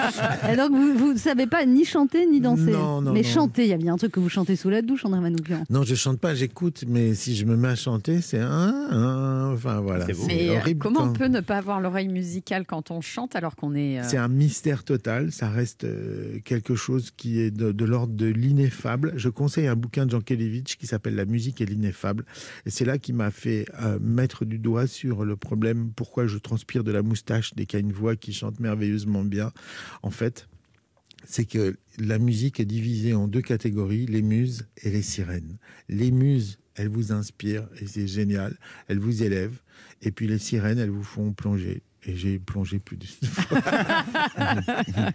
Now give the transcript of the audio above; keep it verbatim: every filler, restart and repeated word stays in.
Et donc, vous ne savez pas ni chanter ni danser. Non, non, mais non. chanter, il y a bien un truc que vous chantez sous la douche, André Manoukian. Non, je chante pas, j'écoute, mais si je me mets à chanter, c'est un, un enfin voilà. C'est beau. Mais euh, horrible comment quand- on peut ne pas avoir l'oreille musicale quand on chante alors qu'on est... euh, C'est un mystère total, ça reste euh, quelque chose qui est de, de l'ordre de l'ineffable. Je conseille un bouquin de Jean Kelevitch qui s'appelle La musique et l'ineffable. Et c'est là qui m'a fait euh, mettre du doigt sur le problème pourquoi je transpire de la moustache dès qu'il y a une voix qui chante merveilleusement bien. En fait, c'est que la musique est divisée en deux catégories, les muses et les sirènes. Les muses, elles vous inspirent et c'est génial, elles vous élèvent. Et puis les sirènes, elles vous font plonger. Et j'ai plongé plus d'une fois.